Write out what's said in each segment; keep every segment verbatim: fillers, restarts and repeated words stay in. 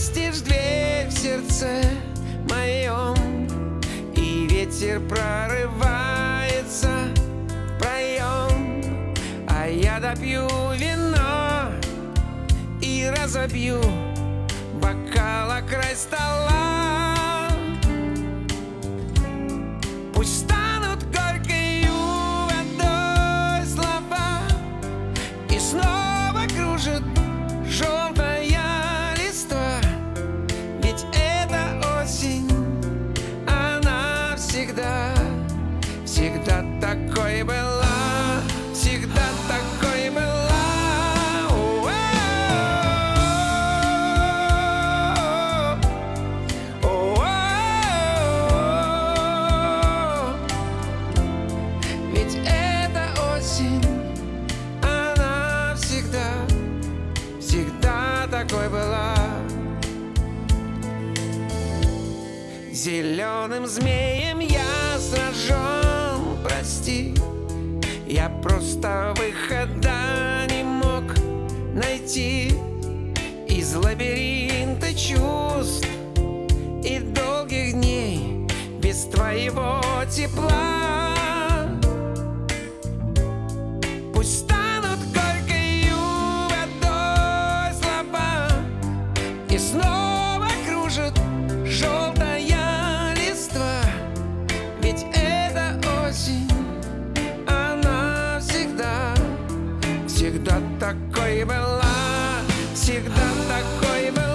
настежь дверь в сердце моем, и ветер прорывается в проем, а я допью вино и разобью бокал о край стола. Пусть станут горькою водой слова, и снова кружит желтая листва. Ведь эта осень, она всегда, всегда такой была, всегда такой была. Ведь эта осень, она всегда, всегда такой была. Зеленым змеем я сражен, прости, я просто выхода не мог найти из лабиринта чувств и долгих дней без твоего тепла. Пусть станут горькою водой слова, и снова кружит желтая листва. Ведь эта осень, она всегда, всегда такой была, всегда такой была.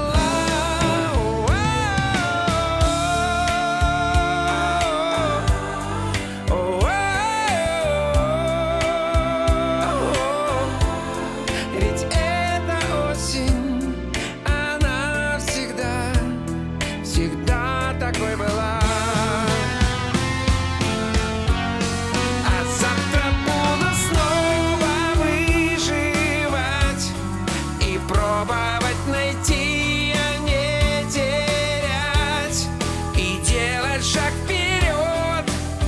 Ведь эта осень, она всегда, всегда такой была. А завтра буду снова выживать и пробовать найти, а не терять, и делать шаг вперед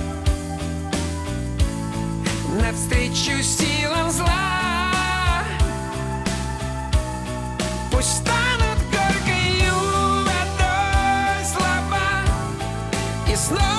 навстречу силам зла. Пусть станут горькою водой слова, и снова